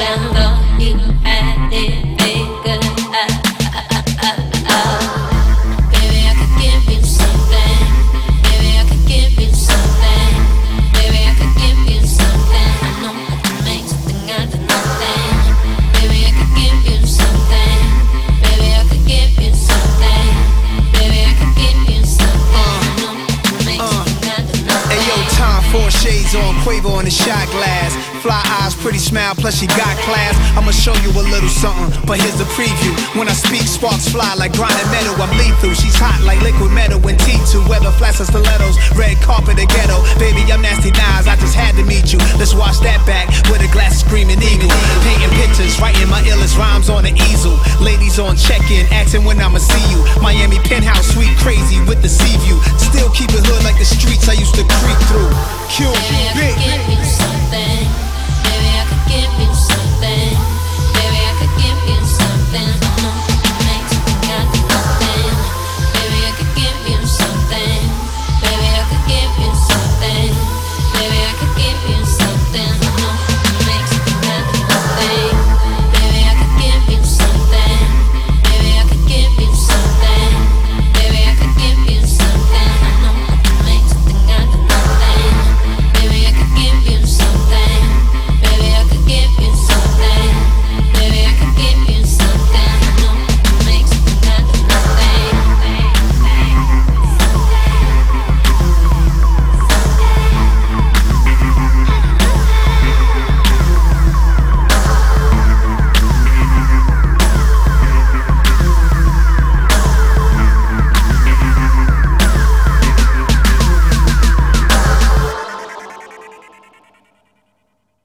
down low, you had it figured out. Baby, I could give you something. Baby, I could give you something. Baby, I could give you something. I know I can make something out of nothing. Baby, I could give you something. Baby, I could give you something. Baby, I could give you something. I know I can make something out of nothing. Hey yo, time, 4 shades on, Quavo on the shot glass. Fly eyes, pretty smile, plus she got class. I'ma show you a little something, but here's the preview. When I speak, sparks fly like grinding metal, I'm lethal. She's hot like liquid metal when T2. Weather flats and stilettos, red carpet the ghetto. Baby, I'm nasty Nas, I just had to meet you. Let's watch that back with a glass of screaming eagle. Painting pictures, writing my illest rhymes on the easel. Ladies on check-in, asking when I'ma see you. Miami penthouse, sweet, crazy with the sea view. Still keep it hood like the streets I used to creep through. Q, big.